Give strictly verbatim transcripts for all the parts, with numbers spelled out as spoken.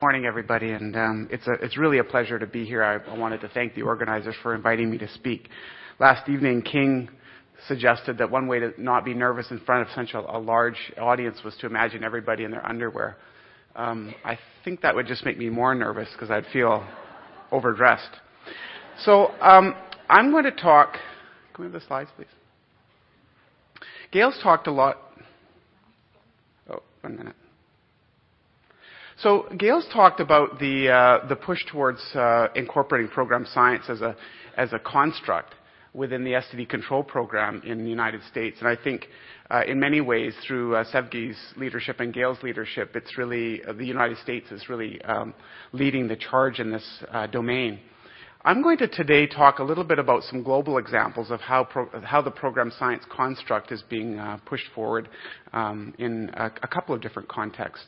Morning, everybody, and um, it's a, it's really a pleasure to be here. I, I wanted to thank the organizers for inviting me to speak. Last evening, King suggested that one way to not be nervous in front of such a, a large audience was to imagine everybody in their underwear. Um, I think that would just make me more nervous because I'd feel overdressed. So um, I'm going to talk. Can we have the slides, please? Gail's talked a lot. Oh, one minute. So Gail's talked about the uh, the push towards uh, incorporating program science as a as a construct within the S T D control program in the United States, and I think uh, in many ways through uh, Sevgi's leadership and Gail's leadership, it's really uh, the United States is really um, leading the charge in this uh, domain. I'm going to today talk a little bit about some global examples of how pro- how the program science construct is being uh, pushed forward um, in a, a couple of different contexts.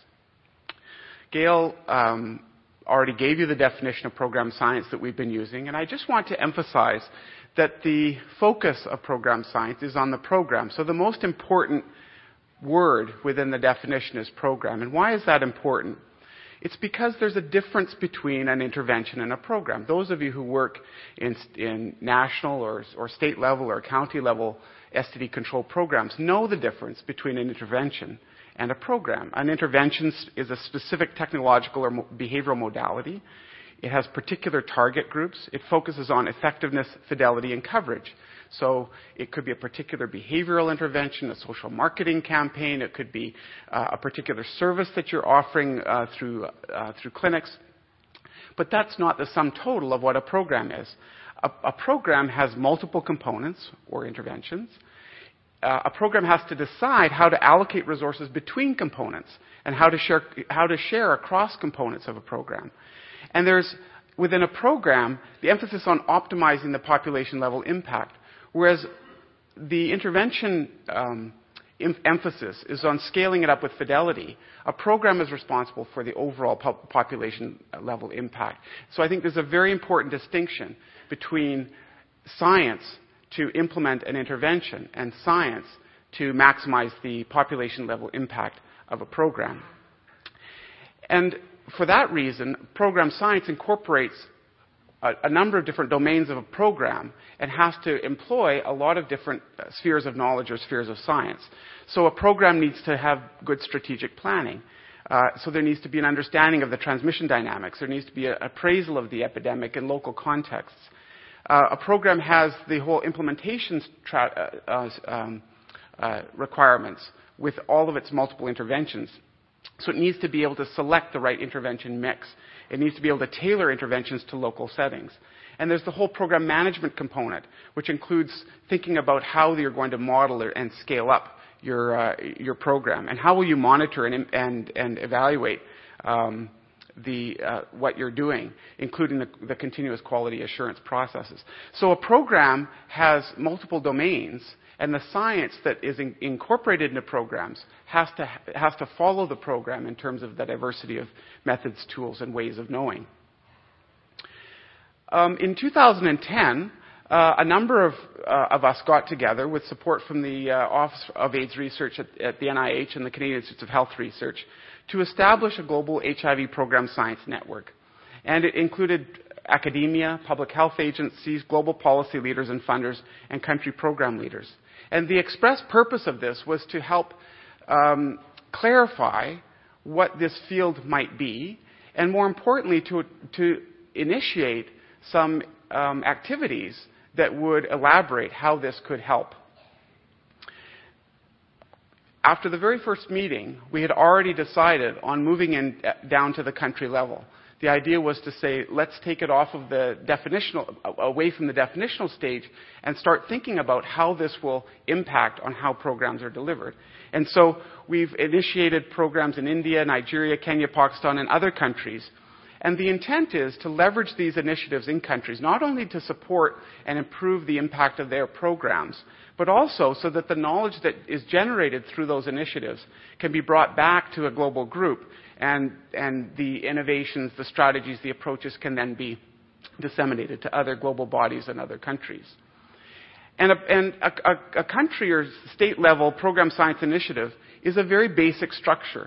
Gail um, already gave you the definition of program science that we've been using, and I just want to emphasize that the focus of program science is on the program. So the most important word within the definition is program. And why is that important? It's because there's a difference between an intervention and a program. Those of you who work in, in national or, or state level or county level S T D control programs know the difference between an intervention and a program. An intervention is a specific technological or mo- behavioral modality. It has particular target groups. It focuses on effectiveness, fidelity, and coverage. So it could be a particular behavioral intervention, a social marketing campaign. It could be uh, a particular service that you're offering uh, through, uh, through clinics. But that's not the sum total of what a program is. A, a program has multiple components or interventions. Uh, a program has to decide how to allocate resources between components and how to share how to share across components of a program. And there's, within a program, the emphasis on optimizing the population level impact, whereas the intervention um, em- emphasis is on scaling it up with fidelity. A program is responsible for the overall po- population level impact. So I think there's a very important distinction between science to implement an intervention and science to maximize the population level impact of a program. And for that reason, program science incorporates a, a number of different domains of a program and has to employ a lot of different uh, spheres of knowledge or spheres of science. So a program needs to have good strategic planning. Uh, so there needs to be an understanding of the transmission dynamics. There needs to be an appraisal of the epidemic in local contexts. Uh, a program has the whole implementation tra- uh, uh, um, uh, requirements with all of its multiple interventions. So it needs to be able to select the right intervention mix. It needs to be able to tailor interventions to local settings. And there's the whole program management component, which includes thinking about how you're going to model and scale up your uh, your program, and how will you monitor and and, and evaluate um, the uh, what you're doing, including the, the continuous quality assurance processes. So a program has multiple domains, and the science that is in, incorporated into programs has to has to follow the program in terms of the diversity of methods, tools, and ways of knowing. Um, in two thousand ten, uh, a number of, uh, of us got together with support from the uh, Office of AIDS Research at, at the N I H and the Canadian Institutes of Health Research to establish a global H I V program science network. And it included academia, public health agencies, global policy leaders and funders, and country program leaders. And the express purpose of this was to help um, clarify what this field might be, and more importantly, to, to initiate some um, activities that would elaborate how this could help. After the very first meeting, we had already decided on moving in down to the country level. The idea was to say, let's take it off of the definitional, away from the definitional stage, and start thinking about how this will impact on how programs are delivered. And so we've initiated programs in India, Nigeria, Kenya, Pakistan, and other countries. And the intent is to leverage these initiatives in countries, not only to support and improve the impact of their programs, but also so that the knowledge that is generated through those initiatives can be brought back to a global group, and, and the innovations, the strategies, the approaches can then be disseminated to other global bodies and other countries. And a, and a, a, a country or state level program science initiative is a very basic structure.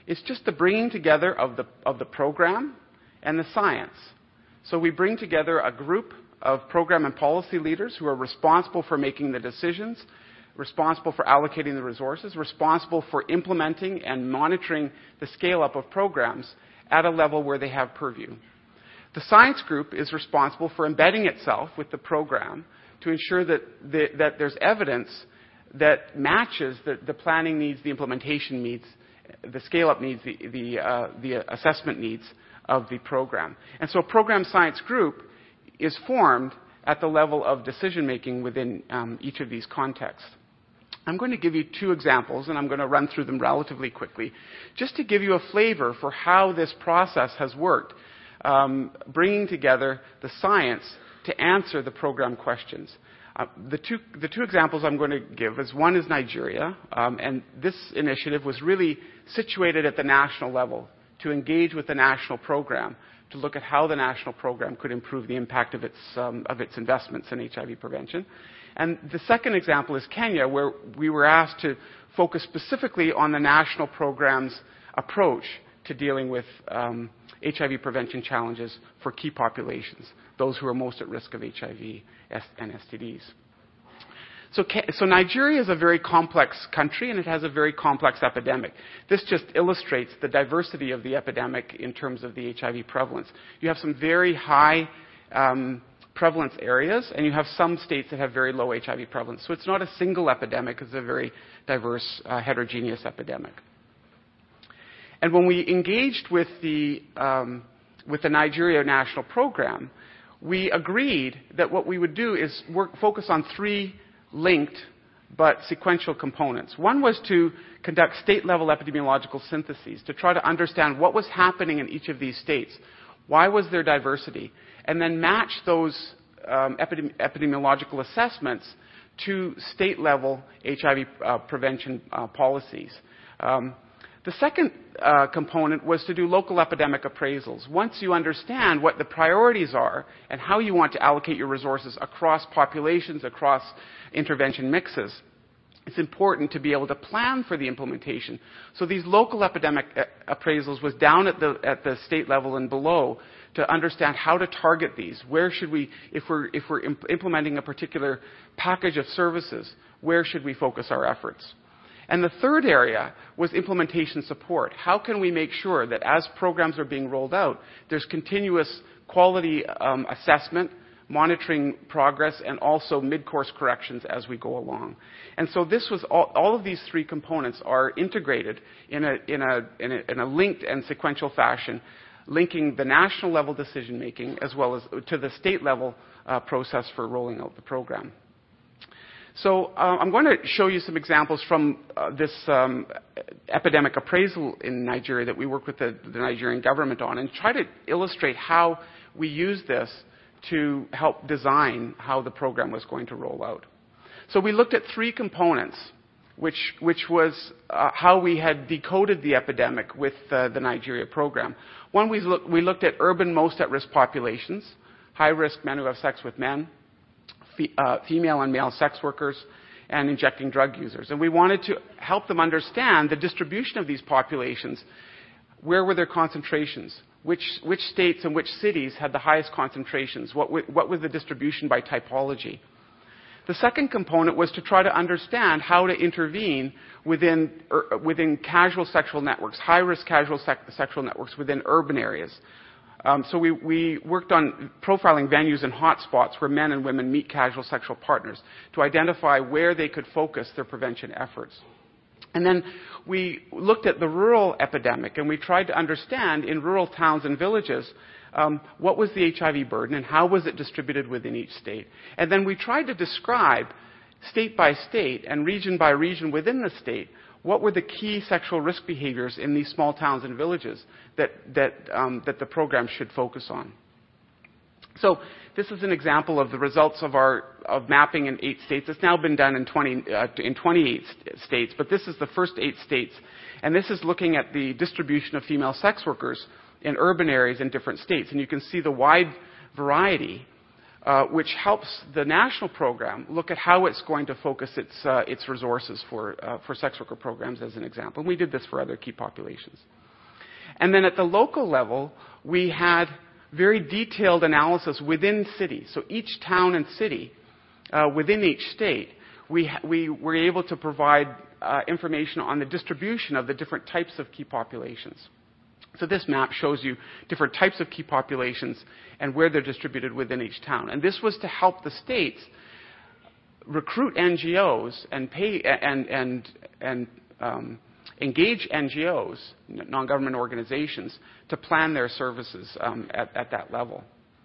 It's just the bringing together of the, of the program and the science. So we bring together a group of program and policy leaders who are responsible for making the decisions, responsible for allocating the resources, responsible for implementing and monitoring the scale-up of programs at a level where they have purview. The science group is responsible for embedding itself with the program to ensure that, the, that there's evidence that matches the, the planning needs, the implementation needs, the scale-up needs, the, the, uh, the assessment needs of the program. And so a program science group is formed at the level of decision-making within um, each of these contexts. I'm going to give you two examples, and I'm going to run through them relatively quickly, just to give you a flavor for how this process has worked, um, bringing together the science to answer the program questions. Uh, the, two, the two examples I'm going to give is one is Nigeria, um, and this initiative was really situated at the national level to engage with the national program to look at how the national program could improve the impact of its, um, of its investments in H I V prevention. And the second example is Kenya, where we were asked to focus specifically on the national program's approach to dealing with um, H I V prevention challenges for key populations, those who are most at risk of H I V and S T Ds. So, so Nigeria is a very complex country, and it has a very complex epidemic. This just illustrates the diversity of the epidemic in terms of the H I V prevalence. You have some very high um, prevalence areas, and you have some states that have very low H I V prevalence. So it's not a single epidemic, it's a very diverse, uh, heterogeneous epidemic. And when we engaged with the, um, with the Nigeria National Program, we agreed that what we would do is work, focus on three linked but sequential components. One was to conduct state-level epidemiological syntheses to try to understand what was happening in each of these states. Why was there diversity? And then match those um, epidemi epidemiological assessments to state-level H I V uh, prevention uh, policies. Um, the second uh, component was to do local epidemic appraisals. Once you understand what the priorities are and how you want to allocate your resources across populations, across intervention mixes, it's important to be able to plan for the implementation. So these local epidemic appraisals was down at the, at the state level and below to understand how to target these. Where should we, if we're, if we're imp implementing a particular package of services, where should we focus our efforts? And the third area was implementation support. How can we make sure that as programs are being rolled out, there's continuous quality um, assessment, monitoring progress, and also mid-course corrections as we go along. And so this was all, all of these three components are integrated in a, in a, in a, in a linked and sequential fashion, linking the national level decision making as well as to the state level uh, process for rolling out the program. So uh, I'm going to show you some examples from uh, this um, epidemic appraisal in Nigeria that we work with the, the Nigerian government on, and try to illustrate how we use this to help design how the program was going to roll out. So we looked at three components, which, which was uh, how we had decoded the epidemic with uh, the Nigeria program. One, we, look, we looked at urban most at-risk populations, high-risk men who have sex with men, fe uh, female and male sex workers, and injecting drug users. And we wanted to help them understand the distribution of these populations. Where were their concentrations? Which, which states and which cities had the highest concentrations? What, what was the distribution by typology? The second component was to try to understand how to intervene within, er, within casual sexual networks, high-risk casual sec sexual networks within urban areas. Um, so we, we worked on profiling venues and hotspots where men and women meet casual sexual partners to identify where they could focus their prevention efforts. And then we looked at the rural epidemic, and we tried to understand in rural towns and villages um, what was the H I V burden and how was it distributed within each state. And then we tried to describe state by state and region by region within the state what were the key sexual risk behaviors in these small towns and villages that, that, um, that the program should focus on. So this is an example of the results of our of mapping in eight states. It's now been done in, twenty, uh, in twenty-eight st states, but this is the first eight states. And this is looking at the distribution of female sex workers in urban areas in different states. And you can see the wide variety, uh, which helps the national program look at how it's going to focus its, uh, its resources for, uh, for sex worker programs, as an example. And we did this for other key populations. And then at the local level, we had very detailed analysis within cities. So each town and city uh, within each state, we, we were able to provide uh, information on the distribution of the different types of key populations. So this map shows you different types of key populations and where they're distributed within each town. And this was to help the states recruit N G Os and pay and and and um, engage N G Os, non-government organizations, to plan their services um, at, at that level.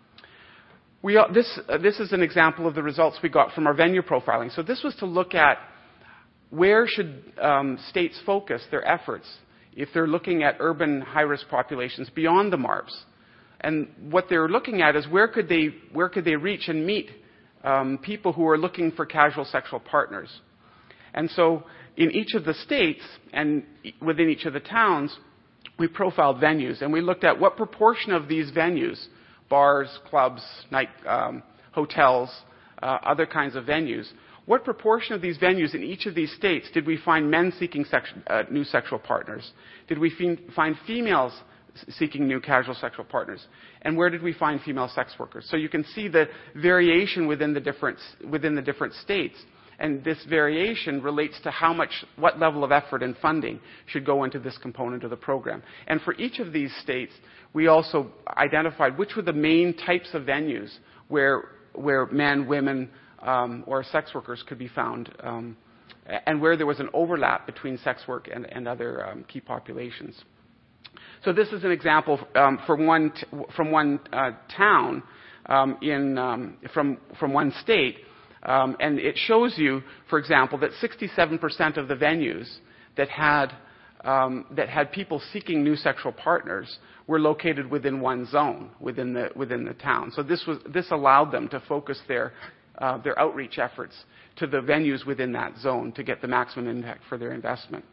We, uh, this, uh, this is an example of the results we got from our venue profiling. So this was to look at where should um, states focus their efforts if they're looking at urban high-risk populations beyond the MARPs. And what they're looking at is where could they, where could they reach and meet um, people who are looking for casual sexual partners. And so in each of the states and within each of the towns, we profiled venues. And we looked at what proportion of these venues, bars, clubs, night, um, hotels, uh, other kinds of venues, what proportion of these venues in each of these states did we find men seeking sex, uh, new sexual partners? Did we fe- find females seeking new casual sexual partners? And where did we find female sex workers? So you can see the variation within the different, within the different states. And this variation relates to how much, what level of effort and funding should go into this component of the program. And for each of these states, we also identified which were the main types of venues where, where men, women, um, or sex workers could be found, um, and where there was an overlap between sex work and, and other um, key populations. So this is an example um, from one, t- from one uh, town um, in, um, from, from one state. Um, and it shows you, for example, that sixty-seven percent of the venues that had, um, that had people seeking new sexual partners were located within one zone within the, within the town. So this, was, this allowed them to focus their, uh, their outreach efforts to the venues within that zone to get the maximum impact for their investment.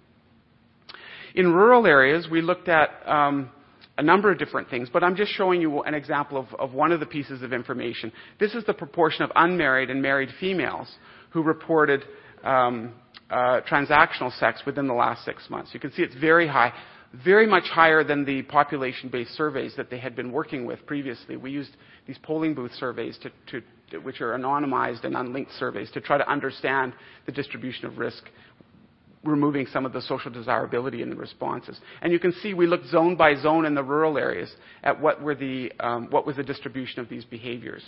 In rural areas, we looked at um, a number of different things, but I'm just showing you an example of, of one of the pieces of information. This is the proportion of unmarried and married females who reported um, uh, transactional sex within the last six months. You can see it's very high, very much higher than the population-based surveys that they had been working with previously. We used these polling booth surveys, to, to, to, which are anonymized and unlinked surveys, to try to understand the distribution of risk, removing some of the social desirability in the responses. And you can see we looked zone by zone in the rural areas at what were the um, what was the distribution of these behaviors.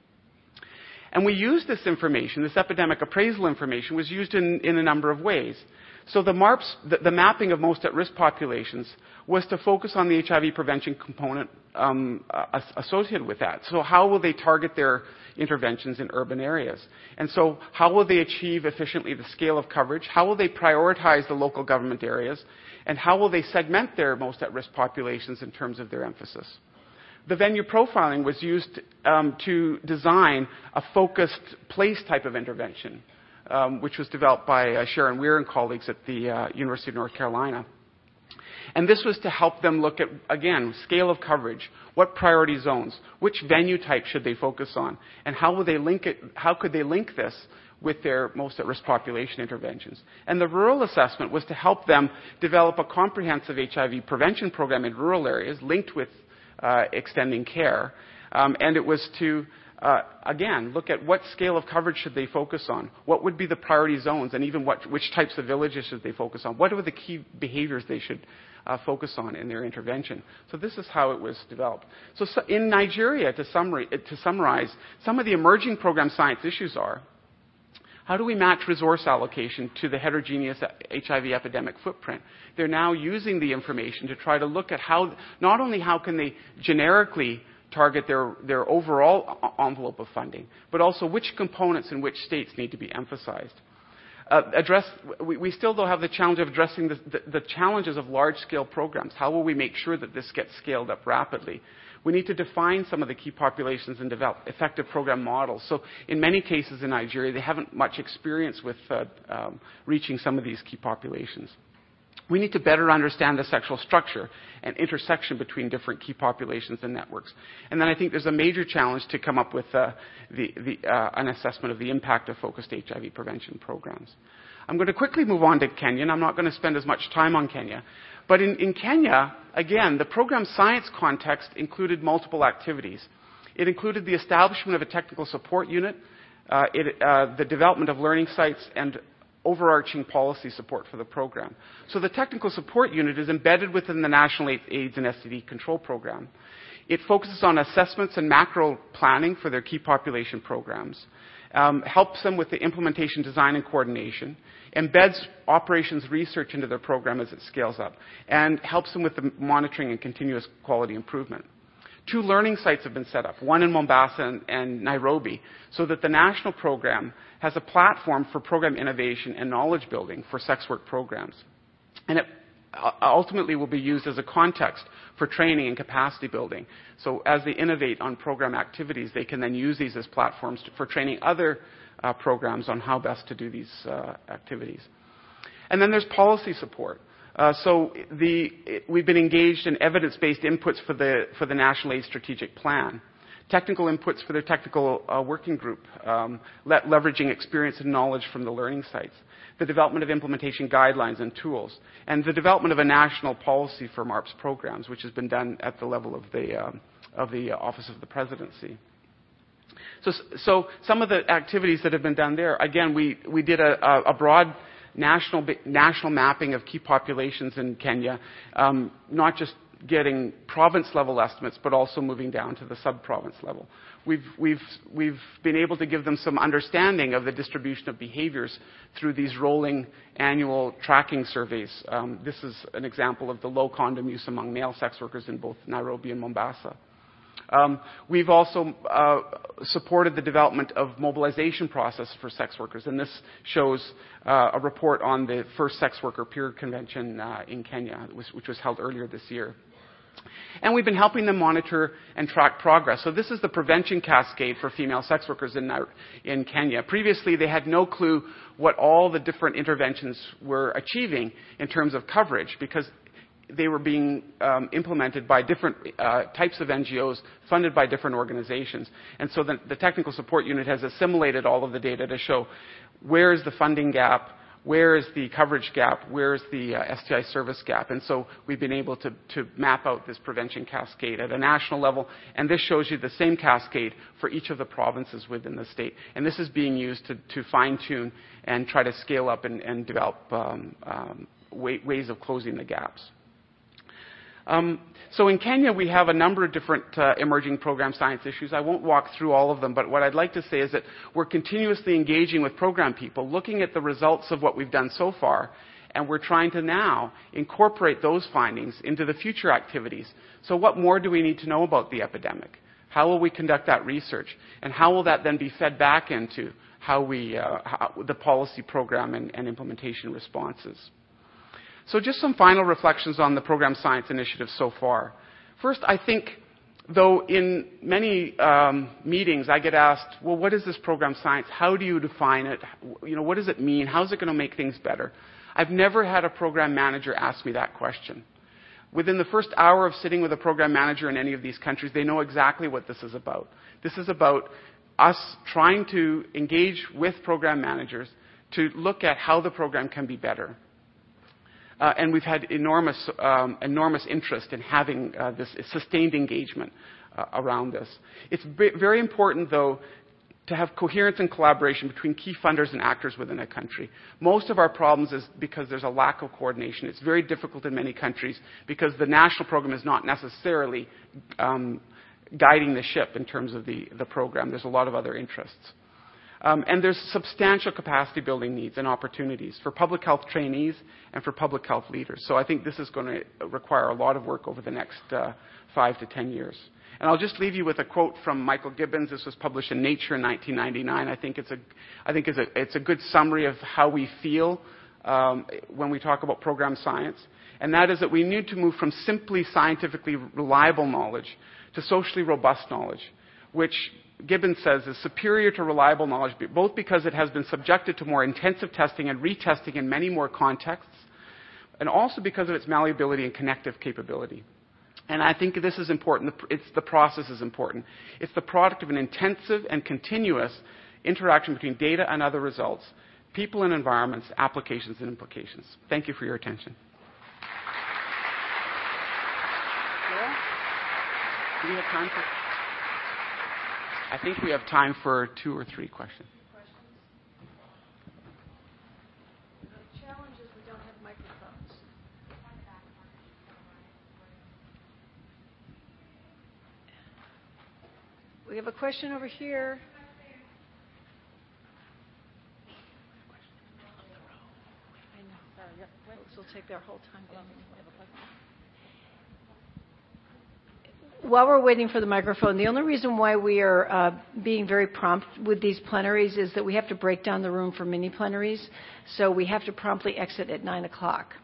And we used this information, this epidemic appraisal information, was used in, in a number of ways. So the MARPs, the, the mapping of most at-risk populations, was to focus on the H I V prevention component um, uh, associated with that. So how will they target their interventions in urban areas? And so how will they achieve efficiently the scale of coverage? How will they prioritize the local government areas? And how will they segment their most at-risk populations in terms of their emphasis? The venue profiling was used um, to design a focused place type of intervention, um, which was developed by uh, Sharon Weir and colleagues at the uh, University of North Carolina. And this was to help them look at, again, scale of coverage, what priority zones, which venue type should they focus on, and how would they link it, how could they link this with their most at-risk population interventions. And the rural assessment was to help them develop a comprehensive H I V prevention program in rural areas linked with uh, extending care. Um, and it was to, uh, again, look at what scale of coverage should they focus on, what would be the priority zones, and even what, which types of villages should they focus on, what are the key behaviors they should Uh, focus on in their intervention. So this is how it was developed. So, so in Nigeria, to, summary, to summarize, some of the emerging program science issues are, how do we match resource allocation to the heterogeneous H I V epidemic footprint? They're now using the information to try to look at how, not only how can they generically target their, their overall envelope of funding, but also which components in which states need to be emphasized. Uh, address, we, we still, though, have the challenge of addressing the, the, the challenges of large-scale programs. How will we make sure that this gets scaled up rapidly? We need to define some of the key populations and develop effective program models. So in many cases in Nigeria, they haven't much experience with uh, um, reaching some of these key populations. We need to better understand the sexual structure and intersection between different key populations and networks. And then I think there's a major challenge to come up with uh, the, the, uh, an assessment of the impact of focused H I V prevention programs. I'm going to quickly move on to Kenya, and I'm not going to spend as much time on Kenya. But in, in Kenya, again, the program science context included multiple activities. It included the establishment of a technical support unit, uh, it, uh, the development of learning sites, and overarching policy support for the program. So the technical support unit is embedded within the National AIDS and S T D Control Program. It focuses on assessments and macro planning for their key population programs, um, helps them with the implementation, design, and coordination, embeds operations research into their program as it scales up, and helps them with the monitoring and continuous quality improvement. Two learning sites have been set up, one in Mombasa and, and Nairobi, so that the national program has a platform for program innovation and knowledge building for sex work programs. And it ultimately will be used as a context for training and capacity building. So as they innovate on program activities, they can then use these as platforms to, for training other uh, programs on how best to do these uh, activities. And then there's policy support. Uh, so the, it, we've been engaged in evidence-based inputs for the, for the National AIDS Strategic Plan, technical inputs for their technical uh, working group, um, le leveraging experience and knowledge from the learning sites, the development of implementation guidelines and tools, and the development of a national policy for MARPS programs, which has been done at the level of the, um, of the Office of the Presidency. So, so some of the activities that have been done there, again, we, we did a, a broad national, national mapping of key populations in Kenya, um, not just getting province-level estimates, but also moving down to the sub-province level. We've, we've, we've been able to give them some understanding of the distribution of behaviors through these rolling annual tracking surveys. Um, this is an example of the low condom use among male sex workers in both Nairobi and Mombasa. Um, we've also uh, supported the development of mobilization process for sex workers, and this shows uh, a report on the first sex worker peer convention uh, in Kenya, which, which was held earlier this year. And we've been helping them monitor and track progress. So this is the prevention cascade for female sex workers in, in Kenya. Previously, they had no clue what all the different interventions were achieving in terms of coverage, because they were being um, implemented by different uh, types of N G Os funded by different organizations. And so the, the technical support unit has assimilated all of the data to show where is the funding gap, where is the coverage gap, where is the uh, S T I service gap. And so we've been able to, to map out this prevention cascade at a national level. And this shows you the same cascade for each of the provinces within the state. And this is being used to, to fine-tune and try to scale up and, and develop um, um, way, ways of closing the gaps. Um, so in Kenya, we have a number of different uh, emerging program science issues. I won't walk through all of them, but what I'd like to say is that we're continuously engaging with program people, looking at the results of what we've done so far, and we're trying to now incorporate those findings into the future activities. So what more do we need to know about the epidemic? How will we conduct that research? And how will that then be fed back into how we, uh, how, the policy program and, and implementation responses? So just some final reflections on the program science initiative so far. First, I think, though in many um, meetings I get asked, well, what is this program science? How do you define it? You know, what does it mean? How is it going to make things better? I've never had a program manager ask me that question. Within the first hour of sitting with a program manager in any of these countries, they know exactly what this is about. This is about us trying to engage with program managers to look at how the program can be better. Uh, and we've had enormous, um, enormous interest in having uh, this sustained engagement uh, around this. It's very important, though, to have coherence and collaboration between key funders and actors within a country. Most of our problems is because there's a lack of coordination. It's very difficult in many countries because the national program is not necessarily um, guiding the ship in terms of the, the program. There's a lot of other interests. Um, and there's substantial capacity building needs and opportunities for public health trainees and for public health leaders. So I think this is going to require a lot of work over the next uh, five to ten years. And I'll just leave you with a quote from Michael Gibbons. This was published in Nature in nineteen ninety-nine. I think it's a, I think it's a, it's a good summary of how we feel um, when we talk about program science. And that is that we need to move from simply scientifically reliable knowledge to socially robust knowledge, which Gibbons says is superior to reliable knowledge, both because it has been subjected to more intensive testing and retesting in many more contexts, and also because of its malleability and connective capability. And I think this is important. It's, the process is important. It's the product of an intensive and continuous interaction between data and other results people and environments, applications and implications. Thank you for your attention. Yeah. Do we have time for? I think we have time for two or three questions. The challenge is we don't have microphones. We have a question over here. I know. Folks will take their whole time. While we're waiting for the microphone, the only reason why we are uh, being very prompt with these plenaries is that we have to break down the room for mini plenaries, so we have to promptly exit at nine o'clock.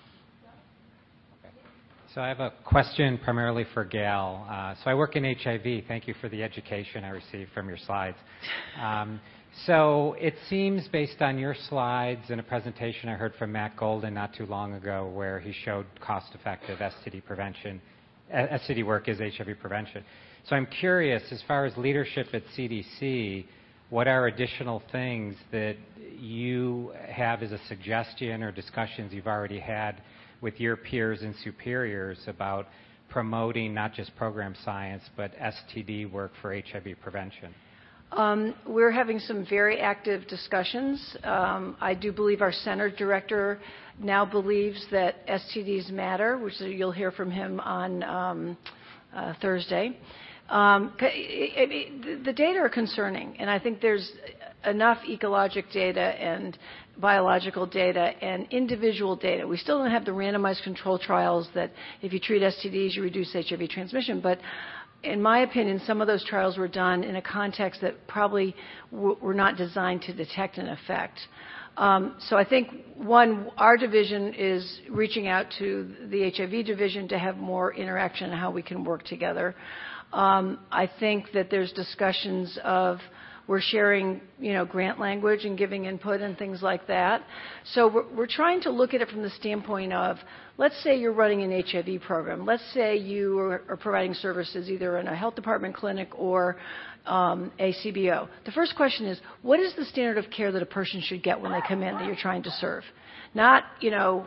So I have a question primarily for Gail. Uh, so I work in H I V. Thank you for the education I received from your slides. Um, so it seems, based on your slides and a presentation I heard from Matt Golden not too long ago, where he showed cost-effective S T D prevention, S T D work is H I V prevention. So I'm curious, as far as leadership at C D C, what are additional things that you have as a suggestion or discussions you've already had with your peers and superiors about promoting not just program science, but S T D work for H I V prevention? Um, we're having some very active discussions. Um, I do believe our center director now believes that S T Ds matter, which you'll hear from him on um, uh, Thursday. Um, it, it, the data are concerning, and I think there's enough ecologic data and biological data and individual data. We still don't have the randomized control trials that if you treat S T Ds, you reduce H I V transmission, but in my opinion, some of those trials were done in a context that probably w- were not designed to detect an effect. Um, so I think, one, our division is reaching out to the H I V division to have more interaction on how we can work together. Um, I think that there's discussions of we're sharing, you know, grant language and giving input and things like that. So we're, we're trying to look at it from the standpoint of, let's say you're running an H I V program. Let's say you are, are providing services either in a health department clinic or um, a C B O. The first question is, what is the standard of care that a person should get when they come in that you're trying to serve? Not, you know,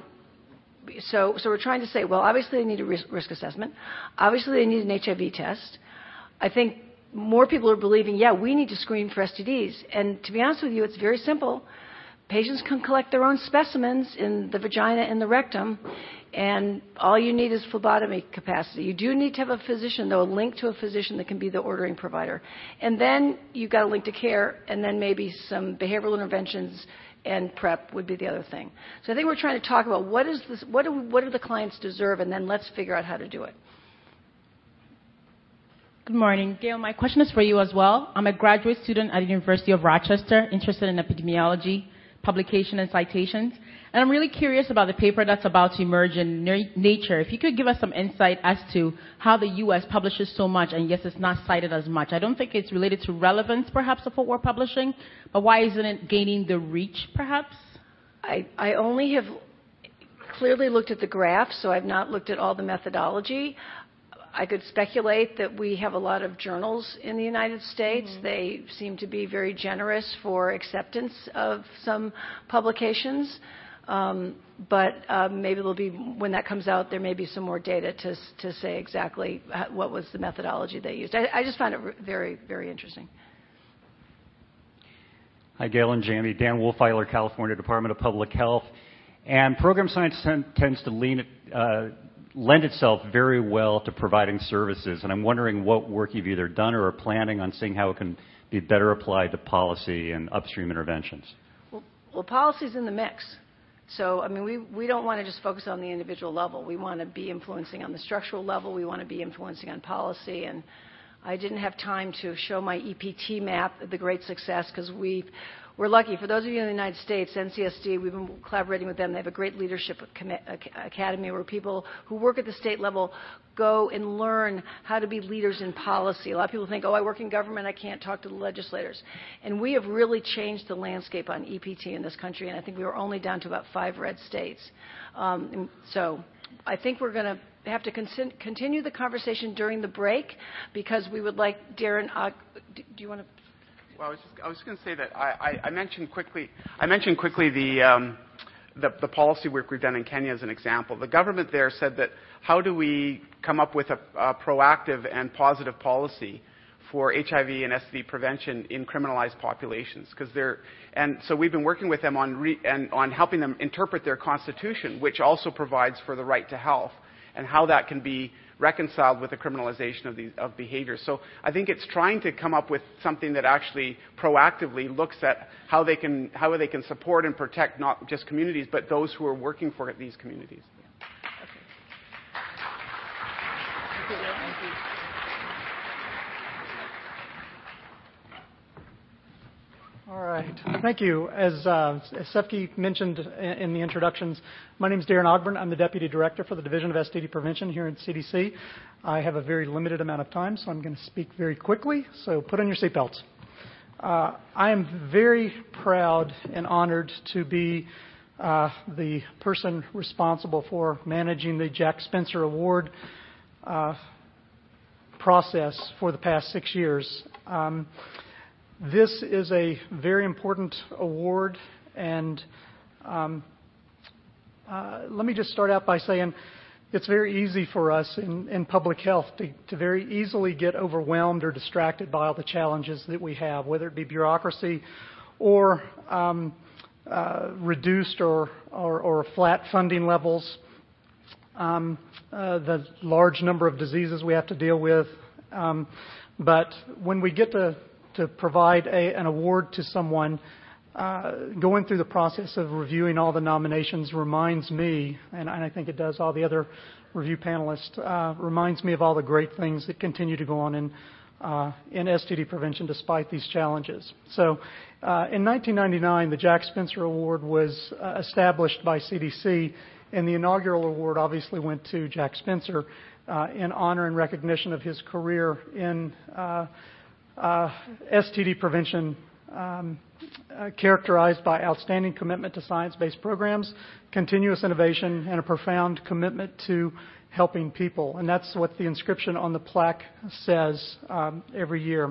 so, so we're trying to say, well, obviously they need a risk, risk assessment. Obviously they need an H I V test. I think more people are believing, yeah, we need to screen for S T Ds. And to be honest with you, it's very simple. Patients can collect their own specimens in the vagina and the rectum, and all you need is phlebotomy capacity. You do need to have a physician, though, a link to a physician that can be the ordering provider. And then you've got a link to care, and then maybe some behavioral interventions and PrEP would be the other thing. So I think we're trying to talk about what is this, what do, what do the clients deserve, and then let's figure out how to do it. Good morning. Gail, my question is for you as well. I'm a graduate student at the University of Rochester, interested in epidemiology, publication, and citations. And I'm really curious about the paper that's about to emerge in Nature. If you could give us some insight as to how the U S publishes so much, and yes, it's not cited as much. I don't think it's related to relevance, perhaps, of what we're publishing, but why isn't it gaining the reach, perhaps? I, I only have clearly looked at the graph, so I've not looked at all the methodology. I could speculate that we have a lot of journals in the United States. Mm-hmm. They seem to be very generous for acceptance of some publications. Um, but uh, maybe there'll be, when that comes out, there may be some more data to to say exactly what was the methodology they used. I, I just found it very, very interesting. Hi, Gail and Jamie. Dan Wolfeiler, California Department of Public Health. And program science ten, tends to lean, uh, lend itself very well to providing services. And I'm wondering what work you've either done or are planning on seeing how it can be better applied to policy and upstream interventions. Well, well policy's in the mix. So, I mean, we, we don't want to just focus on the individual level. We want to be influencing on the structural level. We want to be influencing on policy. And I didn't have time to show my E P T map, the great success, because we've We're lucky. For those of you in the United States, N C S D, we've been collaborating with them. They have a great leadership academy where people who work at the state level go and learn how to be leaders in policy. A lot of people think, oh, I work in government, I can't talk to the legislators. And we have really changed the landscape on E P T in this country, and I think we were only down to about five red states. Um, so I think we're going to have to con- continue the conversation during the break because we would like Darren, uh, do you want to? Well, I was just, I was going to say that I, I, I mentioned quickly. I mentioned quickly the, um, the the policy work we've done in Kenya as an example. The government there said that how do we come up with a, a proactive and positive policy for H I V and S T D prevention in criminalized populations? Because they're and so we've been working with them on re, and on helping them interpret their constitution, which also provides for the right to health, and how that can be reconciled with the criminalization of these of behaviors. So I think it's trying to come up with something that actually proactively looks at how they can how they can support and protect not just communities, but those who are working for these communities. Okay. Thank you. All right. Thank you. As, uh, as Sefki mentioned in, in the introductions, my name is Darren Ogburn. I'm the Deputy Director for the Division of S T D Prevention here at C D C. I have a very limited amount of time, so I'm going to speak very quickly. So put on your seatbelts. Uh, I am very proud and honored to be uh, the person responsible for managing the Jack Spencer Award uh, process for the past six years. Um, This is a very important award, and um, uh, let me just start out by saying it's very easy for us in, in public health to, to very easily get overwhelmed or distracted by all the challenges that we have, whether it be bureaucracy or um, uh, reduced or, or, or flat funding levels, um, uh, the large number of diseases we have to deal with. Um, but when we get to to provide a, an award to someone, uh, going through the process of reviewing all the nominations reminds me, and I think it does all the other review panelists, uh, reminds me of all the great things that continue to go on in, uh, in S T D prevention despite these challenges. So uh, in nineteen ninety-nine, the Jack Spencer Award was uh, established by C D C, and the inaugural award obviously went to Jack Spencer uh, in honor and recognition of his career in uh, Uh, S T D prevention, um, uh, characterized by outstanding commitment to science-based programs, continuous innovation, and a profound commitment to helping people. And that's what the inscription on the plaque says um, every year.